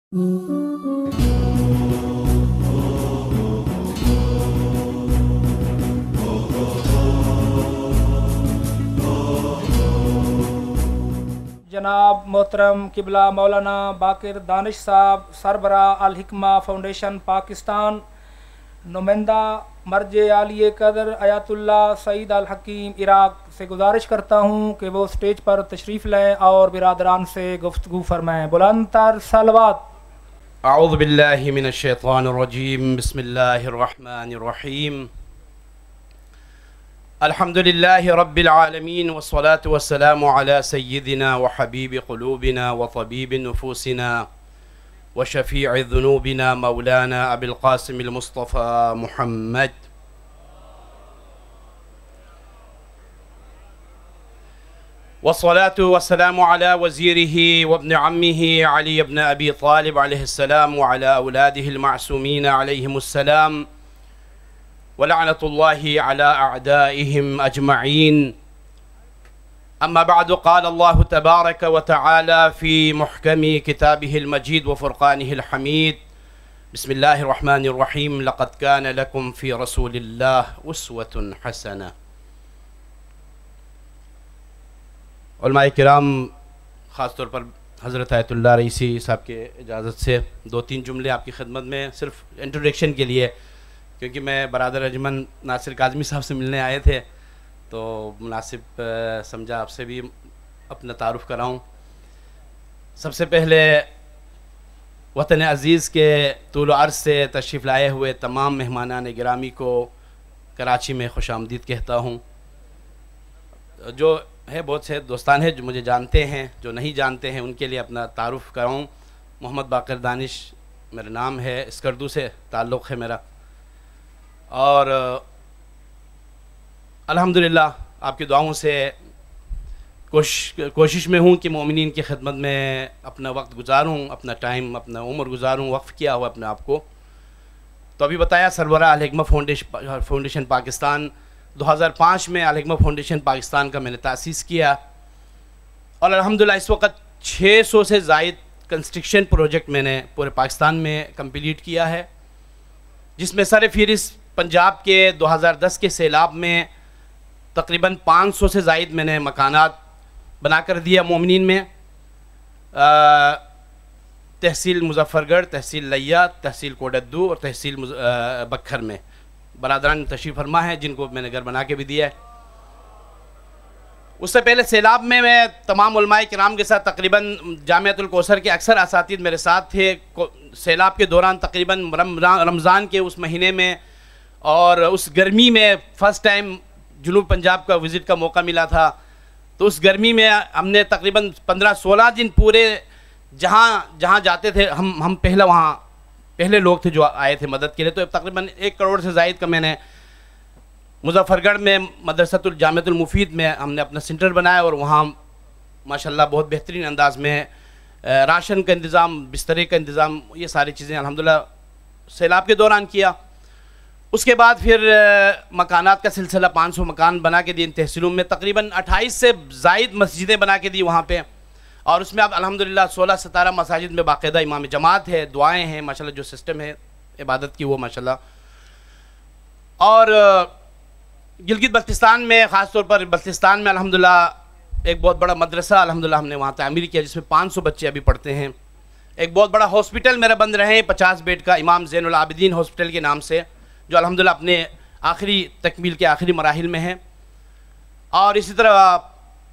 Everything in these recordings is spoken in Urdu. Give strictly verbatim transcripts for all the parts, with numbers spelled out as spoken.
जनाब मोहतरम किबला मौलाना बाकिर दानिश साहब सरबरा अल हिकमा फाउंडेशन पाकिस्तान, नुमाइंदा मर्ज आलिए कदर Ayatollah Saeed al Hakim Iraq से गुजारिश करता हूँ कि वो स्टेज पर तशरीफ़ लें और बिरादरान से गुफ्तगू फरमाएँ। बुलंदतर सलवात। अऊज़ु बिल्लाहि मिनश शैतानिर रजीम, बिस्मिल्लाहिर रहमानिर रहीम, अल्हम्दुलिल्लाहि रब्बिल आलमीन, वस्सलातु वस्सलामु अला सय्यिदिना व हबीबि क़ुलूबिना व तबीबि नुफूसिना व शफ़ीइ ज़ुनूबिना मौलाना अबिल क़ासिमिल मुस्तफ़ा मुहम्मद। वस्सलातु वस्सलामु अला वज़ीरिही व इब्न अम्मिही अली इब्न अबी तालिब अलैहिस्सलाम व अला औलादिहिल मासूमीन अलैहिमुस्सलाम व लअनतुल्लाहि अला अअदाइहिम अजमईन। अम्मा बअद, क़ाल अल्लाहु तबारक व तआला फ़ी मुहकमी किताबिहिल मजीद व फ़ुरक़ानिहिल हमीद, बिस्मिल्लाहिर रहमानिर रहीम, लक़द कान लकुम फ़ी रसूलिल्लाह उस्वतुन हसना। उलमाए किराम, ख़ास तौर पर हज़रत आयतुल्लाह रईसी साहब के इजाज़त से दो तीन जुमले आपकी खिदमत में सिर्फ इंट्रोडक्शन के लिए, क्योंकि मैं बरादर अजमन नासिर काज़मी साहब से मिलने आए थे तो मुनासिब समझा आपसे भी अपना तारुफ़ कराऊँ। सबसे पहले वतन अज़ीज़ के तूल अर्ज़ से तशरीफ़ लाए हुए तमाम मेहमानान गिरामी को कराची में खुशामदीद कहता हूँ। जो है बहुत से दोस्तान हैं जो मुझे जानते हैं, जो नहीं जानते हैं उनके लिए अपना तारुफ़ कराऊँ। मोहम्मद बाकिर दानिश मेरा नाम है, स्कर्दू से ताल्लुक़ है मेरा, और अल्हम्दुलिल्लाह आपकी दुआओं से कोशिश कोशिश में हूँ कि मोमिनीन की खिदमत में अपना वक्त गुजारूँ, अपना टाइम, अपना उम्र गुजारूँ, वक्फ़ किया हुआ अपने आप को। तो अभी बताया सरबरा Al Hikma foundation foundation Pakistan दो हज़ार पाँच में अल हिकमा फाउंडेशन पाकिस्तान का मैंने तासीस किया, और अल्हम्दुलिल्लाह इस वक्त छः सौ से ज़ायद कंस्ट्रक्शन प्रोजेक्ट मैंने पूरे पाकिस्तान में कंप्लीट किया है, जिसमें सर फ़हरिस्त पंजाब के दो हज़ार दस के सैलाब में तकरीबन पाँच सौ से ज़ायद मैंने मकानात बना कर दिया मोमिनीन में। आ, तहसील मुज़फ़्फ़रगढ़, तहसील लिया, तहसील कोडद्दू और तहसील बखर में बरादरान तशरीफ़ फरमा है, जिनको मैंने घर बना के भी दिया है। उससे पहले सैलाब में मैं तमाम उलमाए किराम के साथ तकरीबन जामिअतुल कौसर के अक्सर असातिज़ मेरे साथ थे। सैलाब के दौरान तकरीबन रमज़ान के उस महीने में और उस गर्मी में फ़र्स्ट टाइम जुनूब पंजाब का विज़िट का मौका मिला था, तो उस गर्मी में हमने तकरीबन पंद्रह सोलह दिन पूरे जहाँ जहाँ जाते थे हम हम पहले वहाँ पहले लोग थे जो आए थे मदद के लिए। तो तकरीबन एक करोड़ से ज़ायद का मैंने मुज़फ़्फ़रगढ़ में मदरसतुल जामिअतुल मुफ़ीद में हमने अपना सेंटर बनाया, और वहाँ माशाल्लाह बहुत बेहतरीन अंदाज में राशन का इंतज़ाम, बिस्तरे का इंतज़ाम, ये सारी चीज़ें अल्हम्दुलिल्लाह सैलाब के दौरान किया। उसके बाद फिर मकानात का सिलसिला, पाँच सौ मकान बना के दिए तहसीलों में, तकरीबन अट्ठाईस से ज़ायद मस्जिदें बना के दी वहाँ पे, और उसमें अब अल्हम्दुलिल्लाह सोलह सतारह मसाजिद में बाकायदा इमाम जमात है, दुआएं हैं माशाल्लाह, जो सिस्टम है इबादत की वो माशाल्लाह। और गिलगित बल्तिस्तान में, ख़ास तौर पर बल्तिस्तान में अल्हम्दुलिल्लाह एक बहुत बड़ा मदरसा अल्हम्दुलिल्लाह हमने वहाँ तामीर किया, जिसमें पाँच सौ बच्चे अभी पढ़ते हैं। एक बहुत बड़ा हॉस्पिटल मेरा बंद रहे हैं पचास बेड का, इमाम ज़ैनुल आबिदीन हॉस्पिटल के नाम से, जो अल्हम्दुलिल्लाह अपने आखिरी तकमील के आखिरी मराहिल में है। और इसी तरह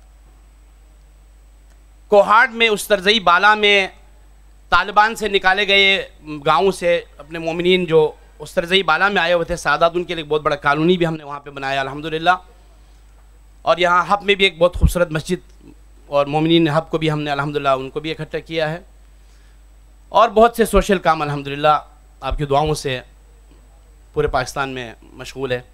कोहाट में उस तरज़ई बाला में तालिबान से निकाले गए गाँव से अपने मोमिनीन जो उस तरज़ई बाला में आए हुए थे सादात, उनके लिए बहुत बड़ा कॉलोनी भी हमने वहाँ पे बनाया अल्हम्दुलिल्लाह। और यहाँ हब में भी एक बहुत खूबसूरत मस्जिद, और मोमिनीन हब को भी हमने अल्हम्दुलिल्लाह उनको भी इकट्ठा किया है, और बहुत से सोशल काम अल्हम्दुलिल्लाह आपकी दुआओं से पूरे पाकिस्तान में मशगूल है।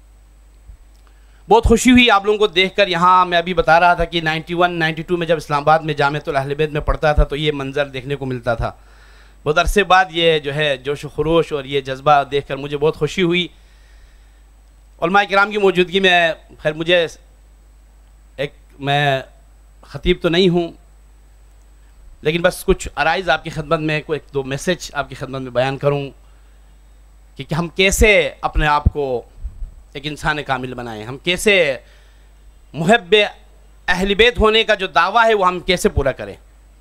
बहुत खुशी हुई आप लोगों को देखकर। यहाँ मैं अभी बता रहा था कि इक्यानवे बानवे में जब इस्लामाबाद में जामिअतुल अहले बैत में पढ़ता था तो ये मंज़र देखने को मिलता था। बहुत अरसे बाद ये जो है जोश व खरोश और ये जज्बा देखकर मुझे बहुत खुशी हुई। उलमा किराम की मौजूदगी में, खैर मुझे एक मैं ख़तीब तो नहीं हूँ, لیکن بس کچھ عرائض آپ کی خدمت میں، کوئی ایک دو میسج آپ کی خدمت میں بیان کروں کہ, کہ ہم کیسے اپنے آپ کو ایک انسان کامل بنائیں، ہم کیسے محب اہل بیت ہونے کا جو دعویٰ ہے وہ ہم کیسے پورا کریں۔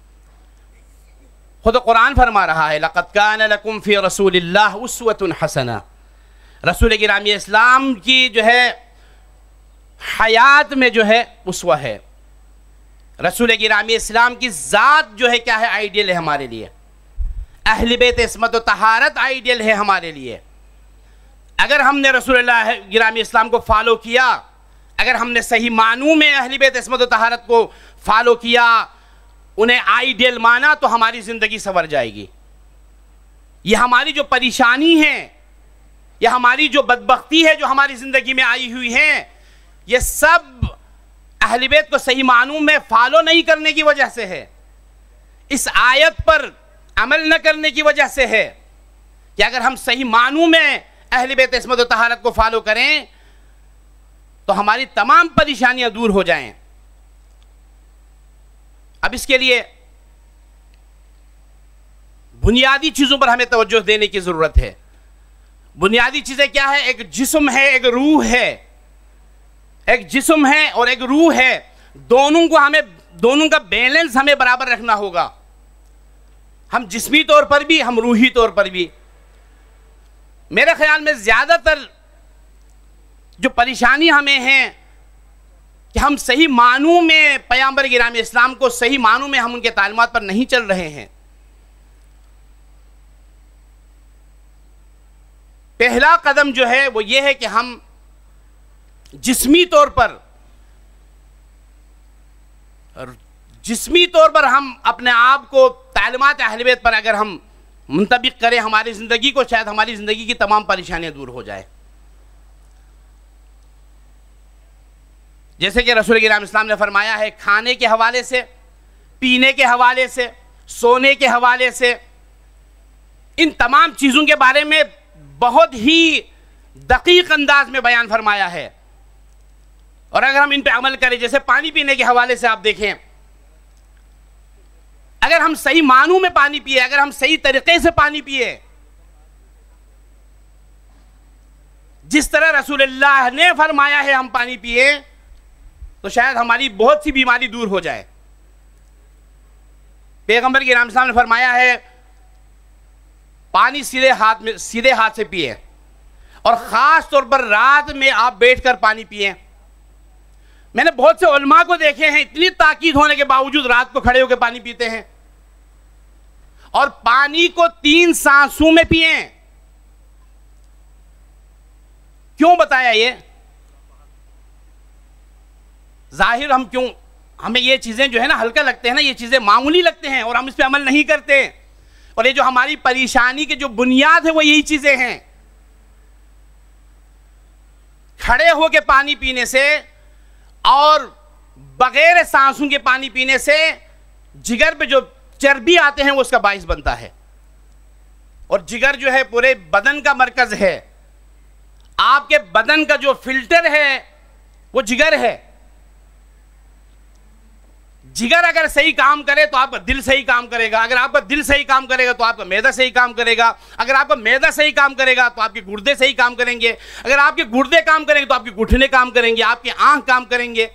خود قرآن فرما رہا ہے لَقَدْ كَانَ لَكُمْ فِي رَسُولِ اللَّهِ أُسْوَةٌ حَسَنَةٌ، رسول گرامی اسلام کی جو ہے حیات میں جو ہے اسوہ ہے، رسول گرامی اسلام کی ذات جو ہے کیا ہے، آئیڈیل ہے ہمارے لیے، اہل بیت عصمت و طہارت آئیڈیل ہے ہمارے لیے۔ اگر ہم نے رسول اللہ گرامی اسلام کو فالو کیا، اگر ہم نے صحیح معنوں میں اہل بیت عصمت و طہارت کو فالو کیا، انہیں آئیڈیل مانا، تو ہماری زندگی سنور جائے گی۔ یہ ہماری جو پریشانی ہے، یہ ہماری جو بدبختی ہے جو ہماری زندگی میں آئی ہوئی ہے، یہ سب اہل بیت کو صحیح معنوں میں فالو نہیں کرنے کی وجہ سے ہے، اس آیت پر عمل نہ کرنے کی وجہ سے ہے کہ اگر ہم صحیح معنوں میں اہل بیت عصمت و طہارت کو فالو کریں تو ہماری تمام پریشانیاں دور ہو جائیں۔ اب اس کے لیے بنیادی چیزوں پر ہمیں توجہ دینے کی ضرورت ہے۔ بنیادی چیزیں کیا ہے؟ ایک جسم ہے، ایک روح ہے، ایک جسم ہے اور ایک روح ہے، دونوں کو ہمیں دونوں کا بیلنس ہمیں برابر رکھنا ہوگا، ہم جسمی طور پر بھی، ہم روحی طور پر بھی۔ میرے خیال میں زیادہ تر جو پریشانی ہمیں ہیں کہ ہم صحیح معنوں میں پیغمبر گرامی اسلام کو صحیح معنوں میں ہم ان کے تعلیمات پر نہیں چل رہے ہیں۔ پہلا قدم جو ہے وہ یہ ہے کہ ہم جسمی طور پر جسمی طور پر ہم اپنے آپ کو تعلیمات اہل بیت پر اگر ہم منطبق کریں ہماری زندگی کو، شاید ہماری زندگی کی تمام پریشانیاں دور ہو جائیں۔ جیسے کہ رسول گرامی اسلام نے فرمایا ہے، کھانے کے حوالے سے، پینے کے حوالے سے، سونے کے حوالے سے، ان تمام چیزوں کے بارے میں بہت ہی دقیق انداز میں بیان فرمایا ہے، اور اگر ہم ان پہ عمل کریں، جیسے پانی پینے کے حوالے سے آپ دیکھیں، اگر ہم صحیح معنوں میں پانی پیے، اگر ہم صحیح طریقے سے پانی پیے، جس طرح رسول اللہ نے فرمایا ہے ہم پانی پیے، تو شاید ہماری بہت سی بیماری دور ہو جائے۔ پیغمبر گرامی اسلام نے فرمایا ہے پانی سیدھے ہاتھ میں سیدھے ہاتھ سے پیے، اور خاص طور پر رات میں آپ بیٹھ کر پانی پیئیں۔ میں نے بہت سے علماء کو دیکھے ہیں اتنی تاکید ہونے کے باوجود رات کو کھڑے ہو کے پانی پیتے ہیں، اور پانی کو تین سانسوں میں پئیں۔ کیوں بتایا یہ؟ ظاہر ہم کیوں ہمیں یہ چیزیں جو ہے نا ہلکا لگتے ہیں نا، یہ چیزیں معمولی لگتے ہیں اور ہم اس پہ عمل نہیں کرتے، اور یہ جو ہماری پریشانی کے جو بنیاد ہے وہ یہی چیزیں ہیں۔ کھڑے ہو کے پانی پینے سے اور بغیر سانسوں کے پانی پینے سے جگر پہ جو چربی آتے ہیں وہ اس کا باعث بنتا ہے، اور جگر جو ہے پورے بدن کا مرکز ہے، آپ کے بدن کا جو فلٹر ہے وہ جگر ہے۔ جگر اگر صحیح کام کرے تو آپ کا دل صحیح کام کرے گا، اگر آپ کا دل صحیح کام کرے گا تو آپ کا معدہ صحیح کام کرے گا، اگر آپ کا معدہ صحیح کام کرے گا تو آپ کے گردے صحیح کام کریں گے، اگر آپ کے گردے کام کریں گے تو آپ کے گھٹنے کام کریں گے، آپ کے آنکھ کام کریں گے۔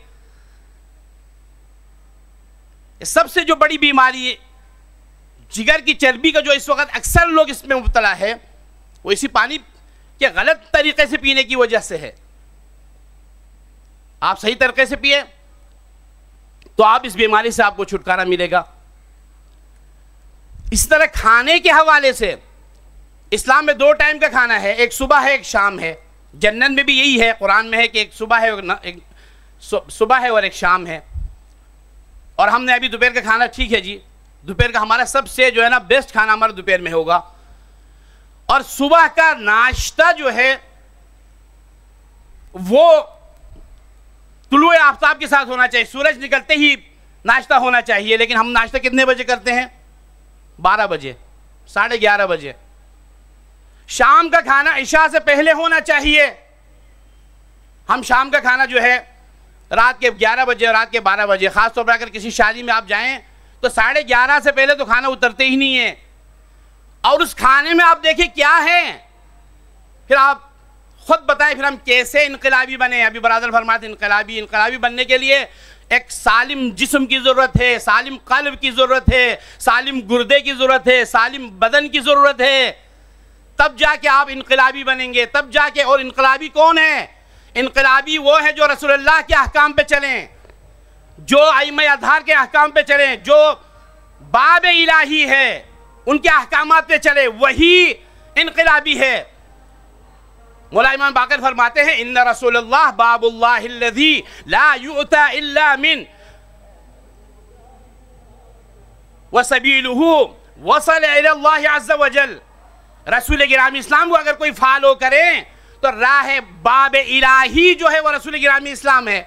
سب سے جو بڑی بیماری ہے جگر کی چربی کا جو اس وقت اکثر لوگ اس میں مبتلا ہے، وہ اسی پانی کے غلط طریقے سے پینے کی وجہ سے ہے۔ آپ صحیح طریقے سے پیئے تو آپ اس بیماری سے آپ کو چھٹکارا ملے گا۔ اس طرح کھانے کے حوالے سے اسلام میں دو ٹائم کا کھانا ہے، ایک صبح ہے، ایک شام ہے۔ جنت میں بھی یہی ہے، قرآن میں ہے کہ ایک صبح ہے ایک صبح ہے اور ایک شام ہے۔ اور ہم نے ابھی دوپہر کا کھانا، ٹھیک ہے جی، دوپہر کا ہمارا سب سے جو ہے نا بیسٹ کھانا ہمارا دوپہر میں ہوگا، اور صبح کا ناشتہ جو ہے وہ طلوع آفتاب کے ساتھ ہونا چاہیے، سورج نکلتے ہی ناشتہ ہونا چاہیے، لیکن ہم ناشتہ کتنے بجے کرتے ہیں؟ بارہ بجے، ساڑھے گیارہ بجے۔ شام کا کھانا عشاء سے پہلے ہونا چاہیے، ہم شام کا کھانا جو ہے رات کے گیارہ بجے، رات کے بارہ بجے، خاص طور پر اگر کسی شادی میں آپ جائیں تو ساڑھے گیارہ سے پہلے تو کھانا اترتے ہی نہیں ہے، اور اس کھانے میں آپ دیکھیں کیا ہے، پھر آپ خود بتائیں پھر ہم کیسے انقلابی بنے؟ ابھی برادر فرماتے انقلابی انقلابی بننے کے لیے ایک سالم جسم کی ضرورت ہے، سالم قلب کی ضرورت ہے، سالم گردے کی ضرورت ہے، سالم بدن کی ضرورت ہے، تب جا کے آپ انقلابی بنیں گے، تب جا کے۔ اور انقلابی کون ہے؟ انقلابی وہ ہے جو رسول اللہ کے احکام پہ چلیں، جو ائمہ اطہار کے احکام پہ چلیں، جو باب الہی ہے ان کے احکامات پہ چلے، وہی انقلابی ہے۔ مولا امام باقر فرماتے ہیں ان رسول اللہ باب اللہ الذی لا یؤتی الا من وسبیلہ وصل الی اللہ عز وجل۔ رسول گرامی اسلام کو اگر کوئی فالو کرے تو راہ باب الہی جو ہے وہ رسول گرامی اسلام ہے،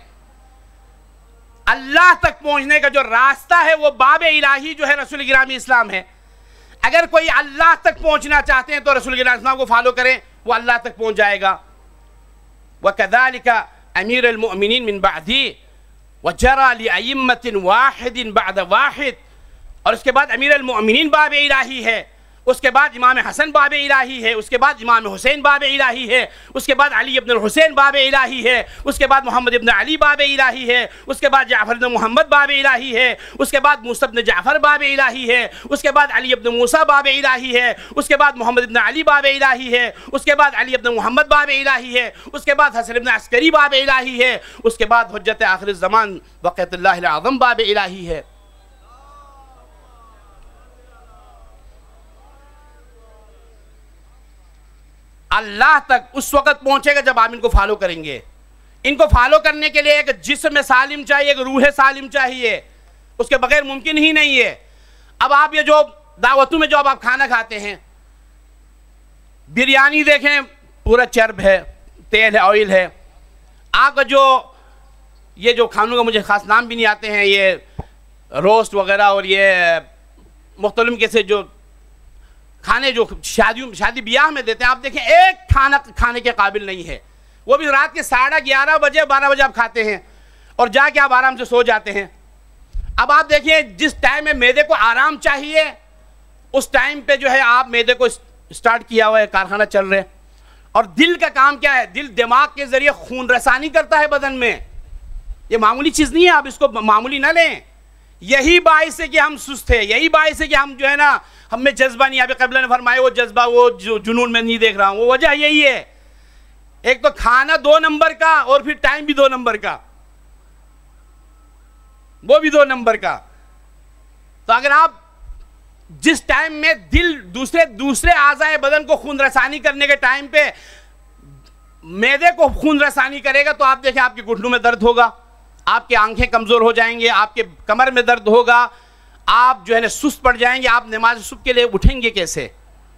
اللہ تک پہنچنے کا جو راستہ ہے وہ باب الہی جو ہے رسول گرامی اسلام ہے۔ اگر کوئی اللہ تک پہنچنا چاہتے ہیں تو رسول گرامی اسلام کو فالو کریں، وہ اللہ تک پہنچ جائے گا۔ وَكَذَلِكَ أَمِيرُ الْمُؤْمِنِينَ مِنْ بَعْدِهِ وَجَرَى لِأَئِمَّةٍ وَاحِدٍ بَعْدَ وَاحِدٍ۔ اور اس کے بعد امیر المؤمنین باب الہی ہے، اس کے بعد امام حسن باب الہی ہے، اس کے بعد امام حسین باب الہی ہے، اس کے بعد علی ابن الحسین باب الہی ہے، اس کے بعد محمد ابن علی باب الہی ہے، اس کے بعد جعفر ابن محمد باب الہی ہے، اس کے بعد موسیٰ ابن جعفر باب الہی ہے، اس کے بعد علی ابن موسیٰ باب الہی ہے، اس کے بعد محمد ابن علی باب الہی ہے، اس کے بعد علی ابن محمد باب الہی ہے، اس کے بعد حسن ابن عسکری باب الہی ہے، اس کے بعد حجت آخر الزمان بقیت اللہ العظم باب الہی ہے۔ اللہ تک اس وقت پہنچے گا جب آپ ان کو فالو کریں گے۔ ان کو فالو کرنے کے لیے ایک جسم سالم چاہیے، ایک روح سالم چاہیے، اس کے بغیر ممکن ہی نہیں ہے۔ اب آپ یہ جو دعوتوں میں جو اب آپ کھانا کھاتے ہیں، بریانی دیکھیں پورا چرب ہے، تیل ہے، آئل ہے۔ آپ کا جو یہ جو کھانوں کا مجھے خاص نام بھی نہیں آتے ہیں، یہ روسٹ وغیرہ اور یہ مختلف قسم جو کھانے جو شادیوں شادی بیاہ میں دیتے ہیں، آپ دیکھیں ایک کھانا کھانے کے قابل نہیں ہے، وہ بھی رات کے ساڑھے گیارہ بجے بارہ بجے آپ کھاتے ہیں اور جا کے آپ آرام سے سو جاتے ہیں۔ اب آپ دیکھیں جس ٹائم میں معدے کو آرام چاہیے اس ٹائم پہ جو ہے آپ معدے کو اسٹارٹ کیا ہوا ہے، کارخانہ چل رہے، اور دل کا کام کیا ہے؟ دل دماغ کے ذریعے خون رسانی کرتا ہے بدن میں۔ یہ معمولی چیز نہیں ہے، آپ اس کو معمولی نہ لیں۔ یہی باعث ہے کہ ہم سست ہیں، یہی باعث ہے کہ ہم جو ہے نا ہم میں جذبہ نہیں۔ ابھی قبلہ نے فرمایا وہ جذبہ وہ جنون میں نہیں دیکھ رہا ہوں، وہ وجہ یہی ہے، ایک تو کھانا دو نمبر کا اور پھر ٹائم بھی دو نمبر کا، وہ بھی دو نمبر کا۔ تو اگر آپ جس ٹائم میں دل دوسرے دوسرے اعضائے بدن کو خون رسانی کرنے کے ٹائم پہ معدے کو خون رسانی کرے گا تو آپ دیکھیں آپ کے گھٹنوں میں درد ہوگا، آپ کی آنکھیں کمزور ہو جائیں گے، آپ کے کمر میں درد ہوگا، آپ جو ہے نا سست پڑ جائیں گے۔ آپ نماز صبح کے لیے اٹھیں گے کیسے؟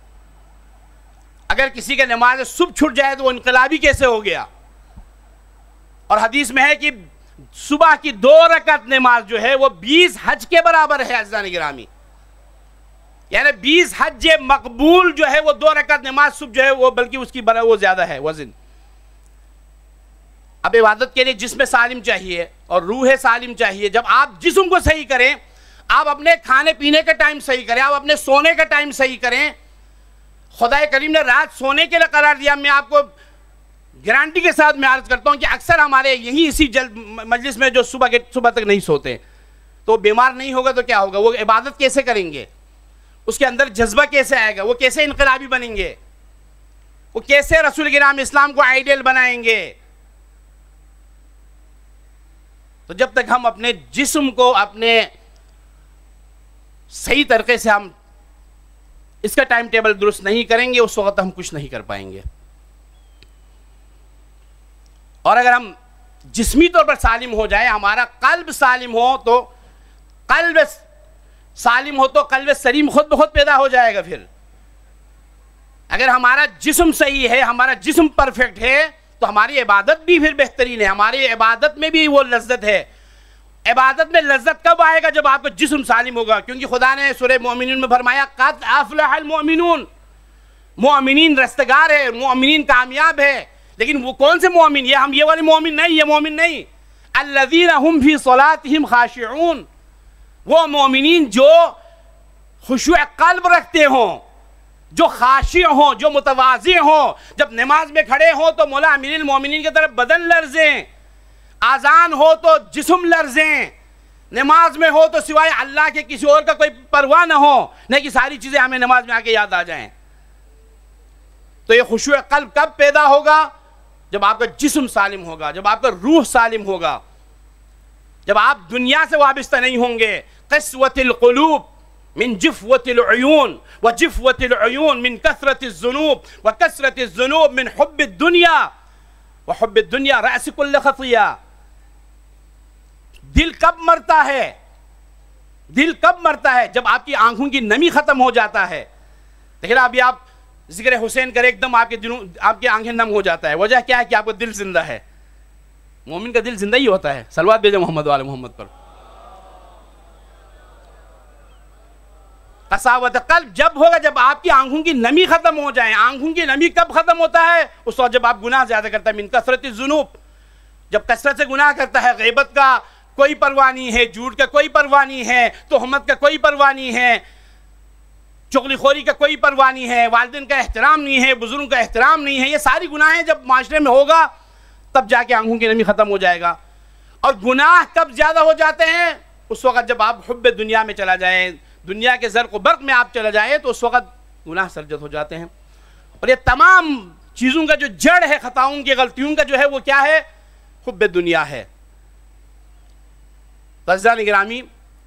اگر کسی کا نماز صبح چھوٹ جائے تو وہ انقلابی کیسے ہو گیا؟ اور حدیث میں ہے کہ صبح کی دو رکعت نماز جو ہے وہ بیس حج کے برابر ہے عزیزان گرامی، یعنی بیس حج مقبول جو ہے وہ دو رکعت نماز صبح جو ہے وہ بلکہ اس کی برابر وہ زیادہ ہے وزن۔ اب عبادت کے لیے جسم سالم چاہیے اور روح سالم چاہیے۔ جب آپ جسم کو صحیح کریں، آپ اپنے کھانے پینے کا ٹائم صحیح کریں، آپ اپنے سونے کا ٹائم صحیح کریں۔ خدا کریم نے رات سونے کے لیے قرار دیا۔ میں آپ کو گارنٹی کے ساتھ میں عرض کرتا ہوں کہ اکثر ہمارے یہی اسی جلد مجلس میں جو صبح کے صبح تک نہیں سوتے، تو بیمار نہیں ہوگا تو کیا ہوگا؟ وہ عبادت کیسے کریں گے؟ اس کے اندر جذبہ کیسے آئے گا؟ وہ کیسے انقلابی بنیں گے؟ وہ کیسے رسول گرامی اسلام کو آئیڈیل بنائیں گے؟ تو جب تک ہم اپنے جسم کو اپنے صحیح طریقے سے ہم اس کا ٹائم ٹیبل درست نہیں کریں گے، اس وقت ہم کچھ نہیں کر پائیں گے۔ اور اگر ہم جسمی طور پر سالم ہو جائے، ہمارا قلب سالم ہو تو قلب سالم ہو تو قلب سلیم خود بخود پیدا ہو جائے گا۔ پھر اگر ہمارا جسم صحیح ہے، ہمارا جسم پرفیکٹ ہے تو ہماری عبادت بھی پھر بہترین ہے، ہماری عبادت میں بھی وہ لذت ہے۔ عبادت میں لذت کب آئے گا؟ جب آپ کا جسم سالم ہوگا، کیونکہ خدا نے سورہ مومنون میں فرمایا قد افلح المؤمنون، مومنین رستگار ہے، مومنین کامیاب ہے۔ لیکن وہ کون سے مومن؟ یہ ہم یہ والے مومن نہیں، یہ مومن نہیں۔ الذین هم فی صلاتهم خاشعون، وہ مومنین جو خشوع قلب رکھتے ہوں، جو خاشع ہوں، جو متواضع ہوں، جب نماز میں کھڑے ہوں تو مولا امیر المومنین کی طرف بدن لرزیں، آذان ہو تو جسم لرزیں، نماز میں ہو تو سوائے اللہ کے کسی اور کا کوئی پرواہ نہ ہو، نہیں کہ ساری چیزیں ہمیں نماز میں آ کے یاد آ جائیں۔ تو یہ خشوع قلب کب پیدا ہوگا؟ جب آپ کا جسم سالم ہوگا، جب آپ کا روح سالم ہوگا، جب آپ دنیا سے وابستہ نہیں ہوں گے۔ قسوۃ القلوب من جفوۃ العیون وجفوۃ العیون من کثرت الذنوب وکثرت الذنوب من حب الدنیا وحب الدنیا رأس کل خطیہ۔ دل کب مرتا ہے؟ دل کب مرتا ہے؟ جب آپ کی آنکھوں کی نمی ختم ہو جاتا ہے۔ دیکھیں ابھی آپ ذکر حسین کرے ایک دم آپ کے دلوں آپ کی آنکھیں نم ہو جاتا ہے۔ وجہ کیا ہے؟ کہ آپ کا دل زندہ ہے۔ مومن کا دل زندہ ہی ہوتا ہے۔ صلوات بھیجیں محمد وآل محمد پر۔ قساوت قلب جب ہوگا جب آپ کی آنکھوں کی نمی ختم ہو جائے۔ آنکھوں کی نمی کب ختم ہوتا ہے؟ اس وقت جب آپ گناہ زیادہ کرتا ہے۔ من کثرت الذنوب، جب کثرت سے گناہ کرتا ہے، غیبت کا کوئی پرواہ نہیں ہے، جھوٹ کا کوئی پرواہ نہیں ہے، تہمت کا کوئی پرواہ نہیں ہے، چغلی خوری کا کوئی پرواہ نہیں ہے، والدین کا احترام نہیں ہے، بزرگوں کا احترام نہیں ہے، یہ ساری گناہیں جب معاشرے میں ہوگا تب جا کے آنکھوں کی نمی ختم ہو جائے گا۔ اور گناہ کب زیادہ ہو جاتے ہیں؟ اس وقت جب آپ حب دنیا میں چلا جائیں، دنیا کے زرق و برق میں آپ چلا جائیں تو اس وقت گناہ سرجت ہو جاتے ہیں۔ اور یہ تمام چیزوں کا جو جڑ ہے، خطاؤں کی، غلطیوں کا جو ہے وہ کیا ہے؟ حب دنیا ہے۔ عزیزان گرامی،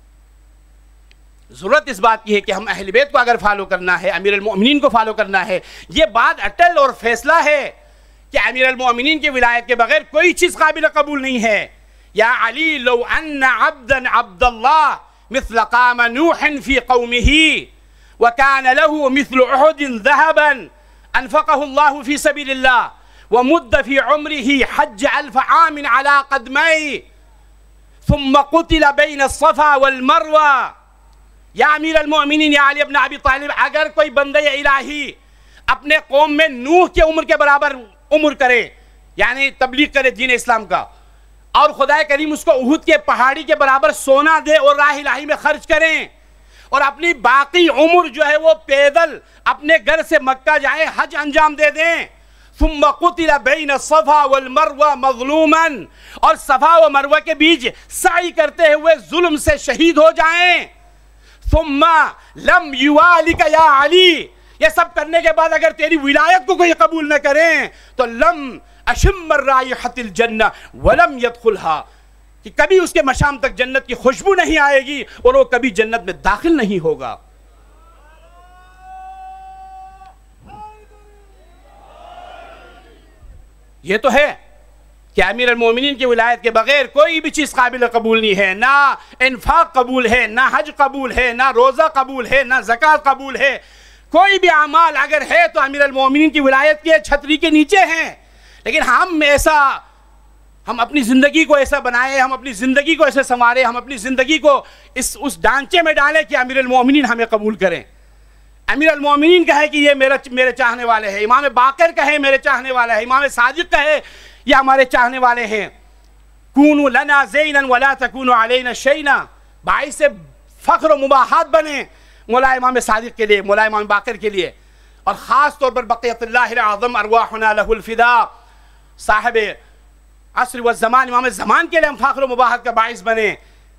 ضرورت اس بات کی ہے کہ ہم اہل بیت کو اگر فالو کرنا ہے، امیر المؤمنین کو فالو کرنا ہے، یہ بات اٹل اور فیصلہ ہے کہ امیر المؤمنین کی ولایت کے بغیر کوئی چیز قابل قبول نہیں ہے۔ یا علی لو ان عبدا عبد اللہ مثل قام نوح في قومه وكان له مثل احد ذهبا انفقه الله في سبيل الله ومد في عمره حج الف عام على قدميه ثم قتل بين الصفا والمروہ۔ یا امیر المؤمنین یا علی ابن ابی طالب، اگر کوئی بندہ الہی اپنے قوم میں نوح کے عمر کے برابر عمر کرے، یعنی تبلیغ کرے دین اسلام کا، اور خدا کریم اس کو احد کے پہاڑی کے برابر سونا دے اور راہ الہی میں خرچ کریں، اور اپنی باقی عمر جو ہے وہ پیدل اپنے گھر سے مکہ جائیں، حج انجام دے دیں، ثم قتل بین الصفا والمروہ مظلوما، اور صفا و مروہ کے بیچ سعی کرتے ہوئے ظلم سے شہید ہو جائیں، ثم لم یوالک یا علی، یہ سب کرنے کے بعد اگر تیری ولایت کو کوئی قبول نہ کریں تو لم اشم رائحۃ الجنہ ولم يدخلها، کہ کبھی اس کے مشام تک جنت کی خوشبو نہیں آئے گی اور وہ کبھی جنت میں داخل نہیں ہوگا۔ یہ تو ہے کہ امیر المومنین کی ولایت کے بغیر کوئی بھی چیز قابل قبول نہیں ہے، نہ انفاق قبول ہے، نہ حج قبول ہے، نہ روزہ قبول ہے، نہ زکوٰۃ قبول ہے۔ کوئی بھی اعمال اگر ہے تو امیر المومنین کی ولایت کے چھتری کے نیچے ہیں، لیکن ہم ایسا ہم اپنی زندگی کو ایسا بنائیں، ہم اپنی زندگی کو ایسے سنواریں، ہم اپنی زندگی کو اس اس ڈانچے میں ڈالیں کہ امیر المومنین ہمیں قبول کریں۔ امیر المومنین کہے کہ یہ میرا میرے چاہنے والے ہیں، امام باقر کہے میرے چاہنے والا ہے، امام صادق کہے یہ ہمارے چاہنے والے ہیں۔ کونوا لنا زینا ولا تکونوا علینا شینا، باعث فخر و مباحات بنے مولا امام صادق کے لیے، مولا امام باقر کے لیے، اور خاص طور پر بقیت اللہ العظم ارواحنا لہ الفداء، صاحب عصر و زمان امام زمان کے لیے ہم فخر و مباحت کا باعث بنے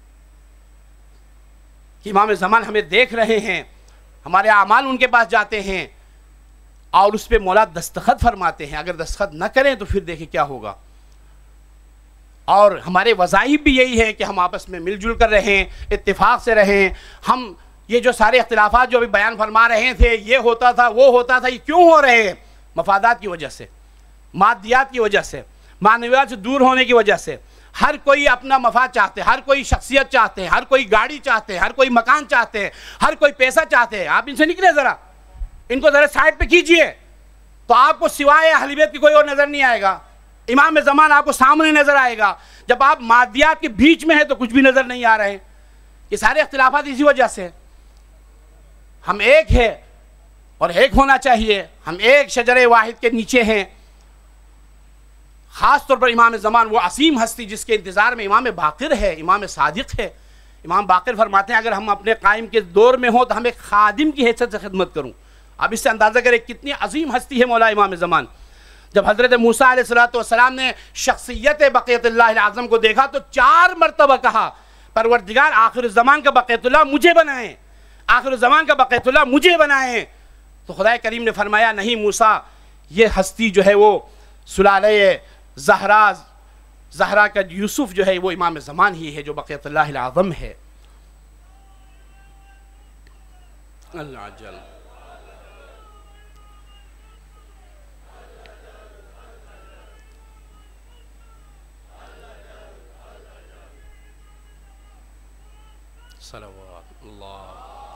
کہ امام زمان ہمیں دیکھ رہے ہیں، ہمارے اعمال ان کے پاس جاتے ہیں اور اس پہ مولا دستخط فرماتے ہیں۔ اگر دستخط نہ کریں تو پھر دیکھیں کیا ہوگا۔ اور ہمارے وظائف بھی یہی ہے کہ ہم آپس میں مل جل کر رہیں، اتفاق سے رہیں۔ ہم یہ جو سارے اختلافات جو ابھی بیان فرما رہے تھے، یہ ہوتا تھا وہ ہوتا تھا، یہ کیوں ہو رہے ہیں؟ مفادات کی وجہ سے، مادیات کی وجہ سے، معنویات سے دور ہونے کی وجہ سے۔ ہر کوئی اپنا مفاد چاہتے ہیں، ہر کوئی شخصیت چاہتے ہیں، ہر کوئی گاڑی چاہتے ہیں، ہر کوئی مکان چاہتے ہیں، ہر کوئی پیسہ چاہتے ہیں۔ آپ ان سے نکلے ذرا، ان کو ذرا سائڈ پہ کیجئے تو آپ کو سوائے اہل بیت کی کوئی اور نظر نہیں آئے گا۔ امام زمان آپ کو سامنے نظر آئے گا۔ جب آپ مادیات کے بیچ میں ہیں تو کچھ بھی نظر نہیں آ رہے ہیں۔ یہ سارے اختلافات اسی وجہ سے۔ ہم ایک ہیں اور ایک ہونا چاہیے، ہم ایک شجرے واحد کے نیچے ہیں۔ خاص طور پر امام زمان، وہ عظیم ہستی جس کے انتظار میں امام باقر ہے، امام صادق ہے، امام باقر فرماتے ہیں اگر ہم اپنے قائم کے دور میں ہوں تو ہم ایک خادم کی حیثیت سے خدمت کروں. اب اس سے اندازہ کریں کتنی عظیم ہستی ہے مولا امام زمان. جب حضرت موسیٰ علیہ السلام نے شخصیت بقیت اللہ العظم کو دیکھا تو چار مرتبہ کہا پروردگار آخر الزمان کا بقیت اللہ مجھے بنائیں، آخر الزمان کا بقیت اللہ مجھے بنائیں. تو خدا کریم نے فرمایا نہیں موسیٰ، یہ ہستی جو ہے وہ سلالہ زہرا زہرا کا یوسف جو ہے وہ امام زمان ہی ہے جو بقیت اللہ العظم ہے. اللہ جل صلوات اللہ.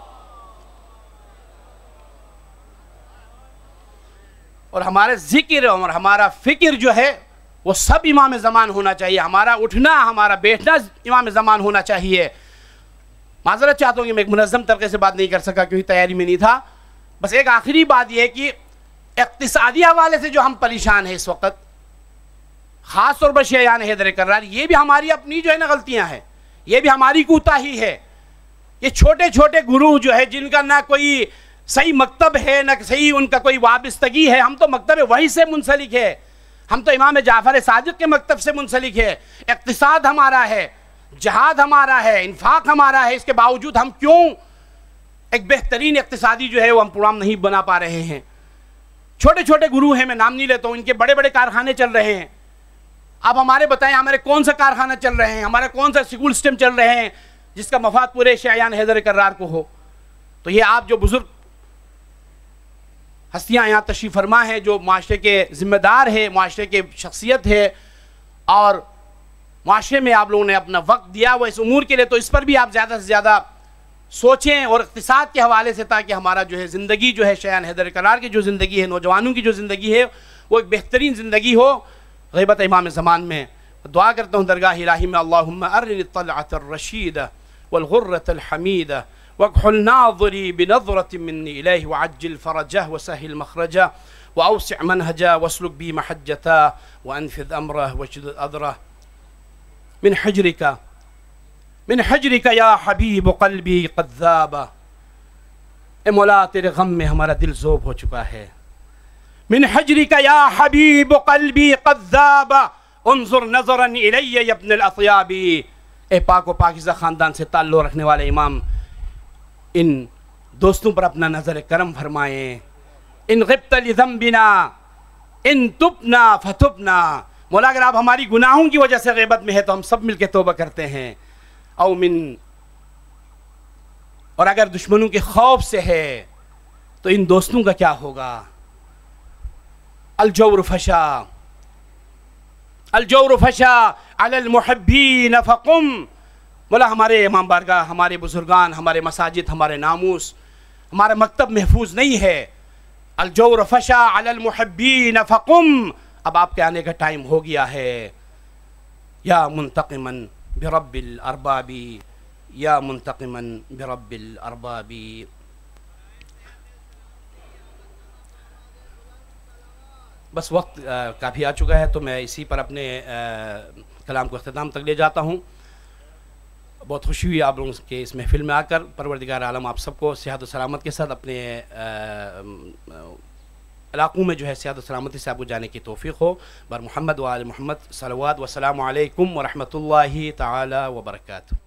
اور ہمارے ذکر اور ہمارا فکر جو ہے وہ سب امام زمان ہونا چاہیے. ہمارا اٹھنا ہمارا بیٹھنا امام زمان ہونا چاہیے. معذرت چاہتا ہوں کہ میں ایک منظم طریقے سے بات نہیں کر سکا کیونکہ تیاری میں نہیں تھا. بس ایک آخری بات یہ ہے کہ اقتصادی حوالے سے جو ہم پریشان ہیں اس وقت، خاص طور پر شیعان حیدر کرار، یہ بھی ہماری اپنی جو ہے نا غلطیاں ہیں، یہ بھی ہماری کوتاہی ہے. یہ چھوٹے چھوٹے گروہ جو ہے جن کا نہ کوئی صحیح مکتب ہے نہ صحیح ان کا کوئی وابستگی ہے. ہم تو مکتب وحی سے منسلک ہے، ہم تو امام جعفر صادق کے مکتب سے منسلک ہے. اقتصاد ہمارا ہے، جہاد ہمارا ہے، انفاق ہمارا ہے. اس کے باوجود ہم کیوں ایک بہترین اقتصادی جو ہے وہ ہم پروگرام نہیں بنا پا رہے ہیں؟ چھوٹے چھوٹے گروہ ہیں، میں نام نہیں لیتا ہوں، ان کے بڑے بڑے کارخانے چل رہے ہیں. اب ہمارے بتائیں ہمارے کون سے کارخانہ چل رہے ہیں، ہمارے کون سے سکول سسٹم چل رہے ہیں جس کا مفاد پورے شیعان حیدر کرار کو ہو؟ تو یہ آپ جو بزرگ ہستیاں یہاں تشریف فرما ہیں، جو معاشرے کے ذمہ دار ہے، معاشرے کے شخصیت ہے، اور معاشرے میں آپ لوگوں نے اپنا وقت دیا وہ اس امور کے لیے، تو اس پر بھی آپ زیادہ سے زیادہ سوچیں. اور اقتصاد کے حوالے سے تاکہ ہمارا جو ہے زندگی جو ہے شیعان حیدر کرار کی جو زندگی ہے، نوجوانوں کی جو زندگی ہے، وہ ایک بہترین زندگی ہو غیبت امام زمان میں. دعا کرتا ہوں درگاہ الہی میں اللہم ارنی الطلعۃ الرشیدہ والغرۃ الحمیدہ واکحل ناظری بنظرۃ منی الیہ وعجل فرجہ وسہل مخرجہ واوسع منہجہ واسلک بی محجتہ وانفذ امرہ واشدد اذرہ من حجرک من حجرک یا حبیب قلبی قد ذاب. اے مولا تیرے غم میں ہمارا دل ذوب ہو چکا ہے. من حجرک یا حبیب قلبی قد ذاب انظر نظرا الی یا ابن الاطیاب. اے پاک و پاکیزہ خاندان سے تعلق رکھنے والے امام، ان دوستوں پر اپنا نظر کرم فرمائیں. ان غبت لذنبنا ان تبنا فتبنا. مولا اگر آپ ہماری گناہوں کی وجہ سے غیبت میں ہے تو ہم سب مل کے توبہ کرتے ہیں. او من اور اگر دشمنوں کے خوف سے ہے تو ان دوستوں کا کیا ہوگا؟ الجور فشا الجور فشا علی المحبین فقم. مولا ہمارے امام بارگاہ، ہمارے بزرگان، ہمارے مساجد، ہمارے ناموس، ہمارا مکتب محفوظ نہیں ہے. الجور فشا علی المحبین فقم. اب آپ کے آنے کا ٹائم ہو گیا ہے. یا منتقما برب الارباب یا منتقما برب الارباب. بس وقت کافی آ چکا ہے تو میں اسی پر اپنے کلام کو اختتام تک لے جاتا ہوں. بہت خوشی ہوئی آپ لوگوں کے اس محفل میں آ کر. پروردگار عالم آپ سب کو صحت و سلامت کے ساتھ اپنے علاقوں میں جو ہے صحت و سلامتی سے آپ کو جانے کی توفیق ہو. بر محمد و آل محمد صلوات و سلام علیکم ورحمۃ اللہ تعالی وبرکاتہ.